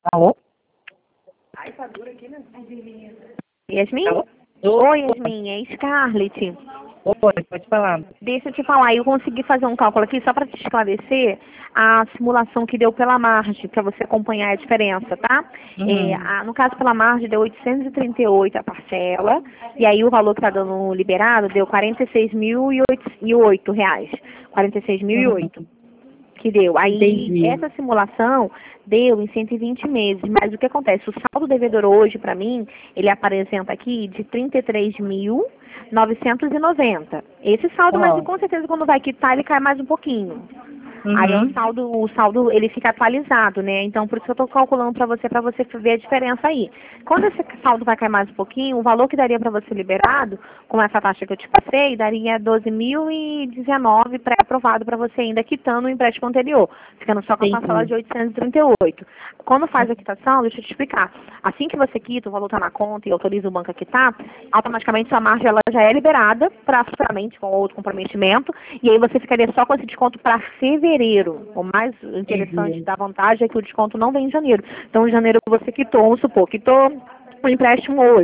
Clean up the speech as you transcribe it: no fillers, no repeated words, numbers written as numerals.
Alô? Ai, tá duro aqui, né? Yasmin? Alô? Oi, Yasmin, é Scarlett. Oi, pode falar. Deixa eu te falar, eu consegui fazer um cálculo aqui só para te esclarecer a simulação que deu pela margem, para você acompanhar a diferença, tá? Uhum. No caso, pela margem, deu 838 a parcela, e aí o valor que está dando liberado deu R$ 46.008. Uhum. 46.008 que deu. Aí, Entendi. essa simulação deu em 120 meses, mas o que acontece? O saldo devedor hoje, para mim, ele apresenta aqui de 33.990. Esse saldo, mas Ó. com certeza quando vai quitar, ele cai mais um pouquinho. Aí é Uhum. o saldo ele fica atualizado, né? Então por isso que eu estou calculando para você ver a diferença aí. Quando esse saldo vai cair mais um pouquinho, o valor que daria para você liberado, com essa taxa que eu te passei, daria 12.019 pré-aprovado para você ainda quitando o empréstimo anterior, ficando só com a parcela Entendi. de 838. Quando faz a quitação, deixa eu te explicar. Assim que você quita, o valor está na conta e autoriza o banco a quitar, automaticamente sua margem ela já é liberada para futuramente com outro comprometimento, e aí você ficaria só com esse desconto para fevereiro. O mais interessante Entendi. da vantagem é que o desconto não vem em janeiro. Então, em janeiro você quitou, vamos supor, quitou o empréstimo hoje.